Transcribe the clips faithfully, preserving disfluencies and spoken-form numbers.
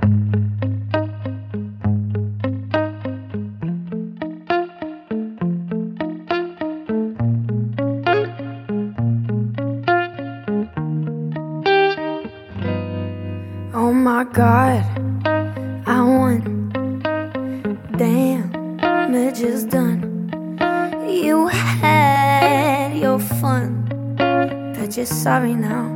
Oh my God, I won. Damage is done. You had your fun, but you're sorry now.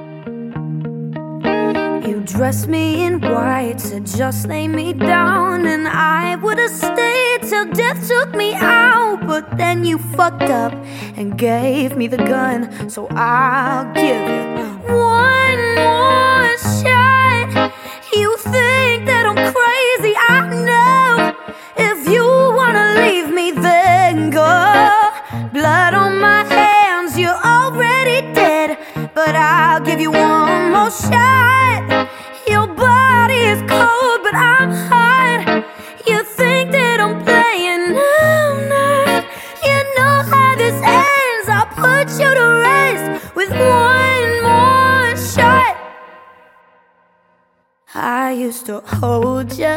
You dressed me in white to just lay me down, and I would've stayed till death took me out. But then you fucked up and gave me the gun, so I'll give you one more shot. You think that I'm crazy, I know. If you wanna leave me, then go. Blood on my hands, you're already dead, but I'll give you one more shot. Your body is cold, but I'm hot. You think that I'm playing, no, I'm not. You know how this ends, I'll put you to rest with one more shot. I used to hold you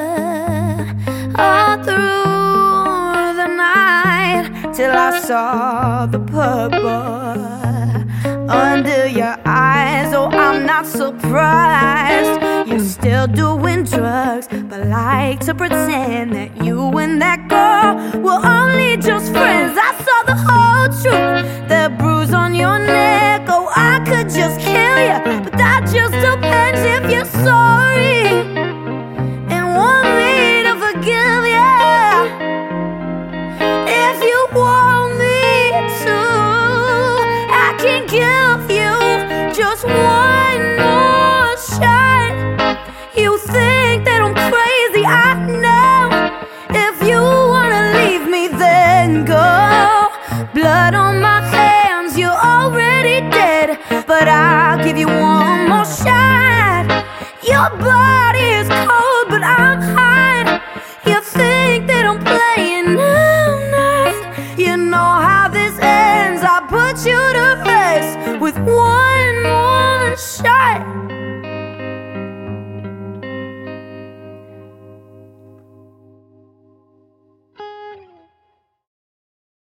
all through the night, till I saw the purple under your eyes. Oh, I'm not surprised you're still doing drugs, but like to pretend that you and that girl were only just friends. I saw the whole truth, the bruise on your neck. Oh, I could just kill you, but that just depends if you're sorry and want me to forgive you. If you want me to, I can give you just one more shot. You think that I'm crazy, I know. If you wanna leave me, then go. Blood on my hands, you're already dead, but I'll give you one